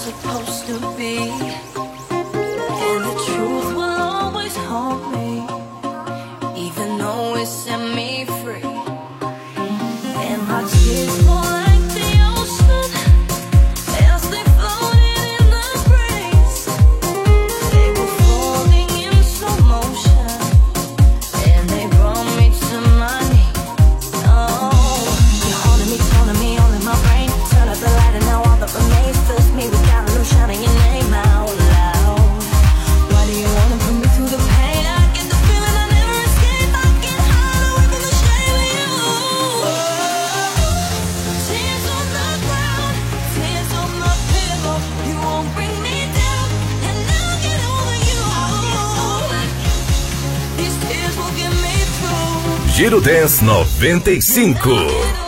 supposed to be, and the truth will always haunt me, even though it set me free. And my tears fall like the ocean as they floated in the breeze. They were falling in slow motion, and they brought me to my knees. Oh, you're haunting me, taunting me, all in my brain. Turn up the light and now all that remains fills me with doubt, and I'm shouting your name out loud. Why do you wanna put me through the pain? I get the feeling I never escape. I can't hide away from the shame of you. Tears on the ground, tears on my pillow. You won't bring me down, and I'll get over you. These tears will get me through. Giro Dance 95.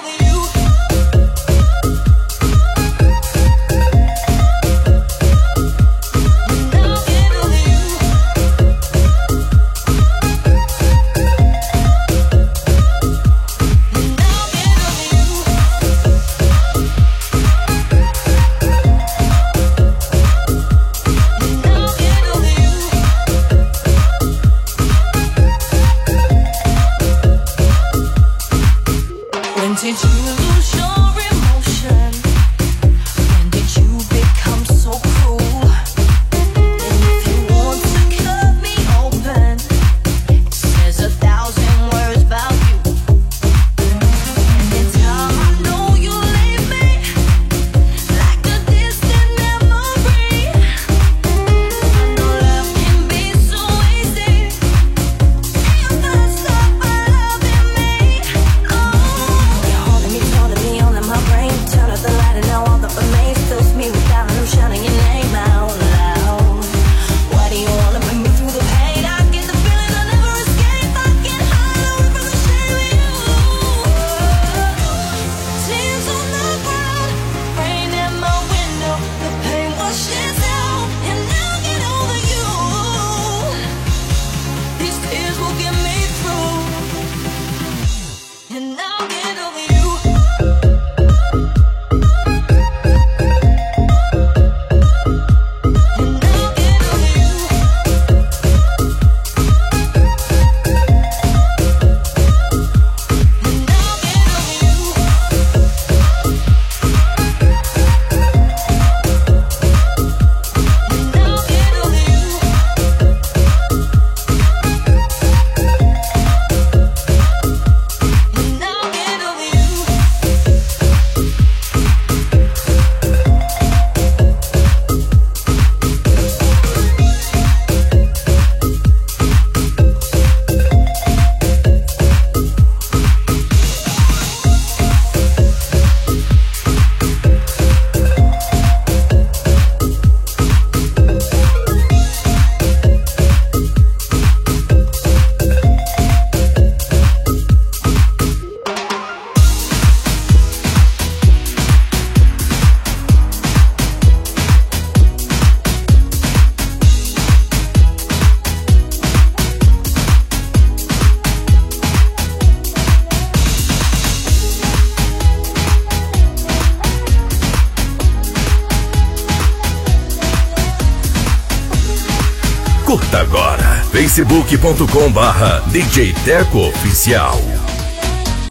When did you lose your emotion? When did you become so cruel? And if you want to cut me open, it says 1,000 words about you. And it's how I know you leave me, like a distant memory. I know love can be so easy if I stop loving me. Oh, you're haunting me, taunting me, all in my brain. Turn up the light and now all that remains fills me with doubt, and I'm shouting your name out loud. Why do you wanna bring me through the pain? I get the feeling I'll never escape. I can't hide away from the shame of you. Tears on the ground, rain in my window. The pain washes out, and I'll get over you. These tears will get me through, and I'll get over you. And I'll get over you. And I'll get over you. And I'll get over you. And I'll get over you. Curta agora facebook.com/DJ Teco Oficial.